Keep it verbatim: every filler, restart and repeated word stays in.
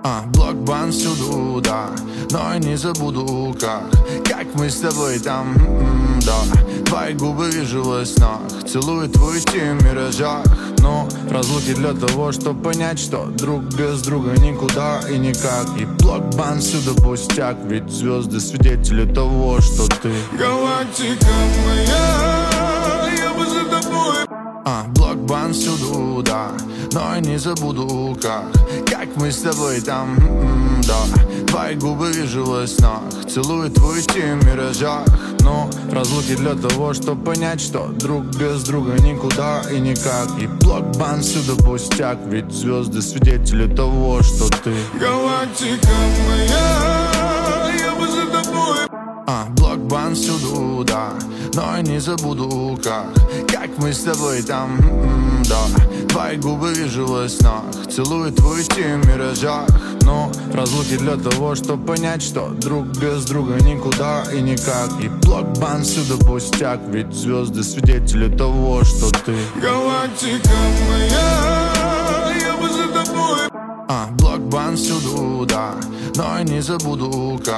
А, блок-бан всюду, да, но я не забуду как Как мы с тобой там, м-м, да Твои губы вижу во снах, целую твой тень в миражах. Но разлуки для того, чтобы понять, что друг без друга никуда и никак. И блок-бан всюду пустяк, ведь звезды свидетели того, что ты галактика моя, я бы за тобой. А, блок-бан всюду, да, но я не забуду как Как мы с тобой там, м-м, да Твои губы вижу во снах, целую твой тень в миражах. Но разлуки для того, чтобы понять, что друг без друга никуда и никак. И блок-бан всюду пустяк, ведь звезды свидетели того, что ты галактика моя, я бы за тобой. А, блок-бан всюду, да, но я не забуду как Как мы с тобой там, м-м, да Твои губы вижу во снах, целую твой тень в миражах. Но разлуки для того, чтобы понять, что друг без друга никуда и никак. И блок-бан всюду пустяк, ведь звезды свидетели того, что ты галактика моя, я бы за тобой. А, блок-бан всюду, да, но я не забуду как